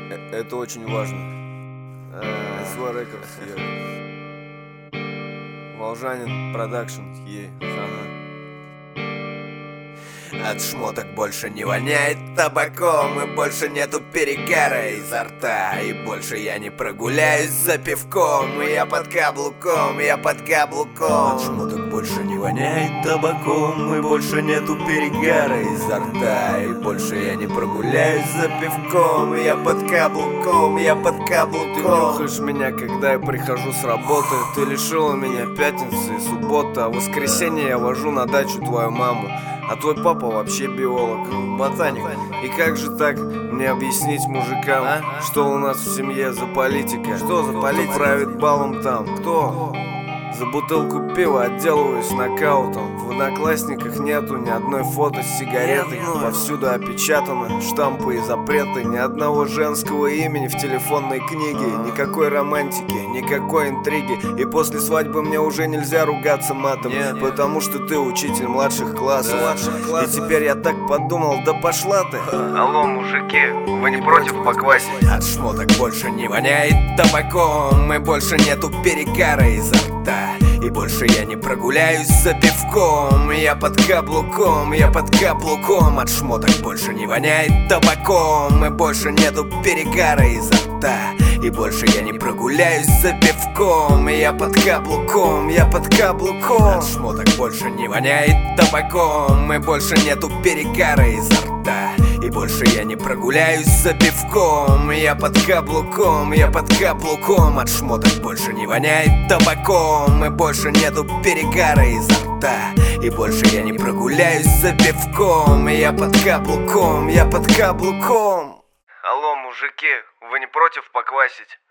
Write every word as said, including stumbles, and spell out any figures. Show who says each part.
Speaker 1: Э, Это очень важно. эс вэ Records, е. Волжанин Продакшн, е. Хана.
Speaker 2: От шмоток больше не воняет табаком, и больше нету перегара изо рта, и больше я не прогуляюсь за пивком, и я под каблуком, я под каблуком. От шмоток больше не воняет табаком, и больше нету перегара изо рта, и больше я не прогуляюсь за пивком, и я под каблуком, я под каблуком.
Speaker 1: Ты нюхаешь меня, когда я прихожу с работы. Ты лишила меня пятницы и субботы, а в воскресенье я вожу на дачу твою маму. А твой папа вообще биолог, ботаник. И как же так мне объяснить мужикам, а? Что у нас в семье за политика?
Speaker 2: Что за политика?
Speaker 1: Кто правит балом там? Кто? За бутылку пива отделываюсь нокаутом. В Одноклассниках нету ни одной фото с сигаретой. Повсюду опечатано штампы и запреты. Ни одного женского имени в телефонной книге. Никакой романтики, никакой интриги. И после свадьбы мне уже нельзя ругаться матом. Нет, потому что ты учитель младших классов. Да, младших классов. И теперь я так подумал, да пошла ты.
Speaker 2: Алло, мужики, вы не против поквасить? От шмоток больше не воняет табаком, и больше нету перегара изо рта, и больше я не прогуляюсь за пивком. Я под каблуком, я под каблуком. От шмоток больше не воняет табаком, и больше нету перегара изо рта, и больше я не прогуляюсь за пивком. Я под каблуком, я под каблуком. От шмоток больше не воняет табаком, и больше нету перегара изо рта, и больше я не прогуляюсь за пивком. Я под каблуком, я под каблуком. От шмоток больше не воняет табаком, и больше нету перегара изо рта, и больше я не прогуляюсь за пивком. Я под каблуком, я под каблуком.
Speaker 1: Алло, мужики, вы не против поквасить?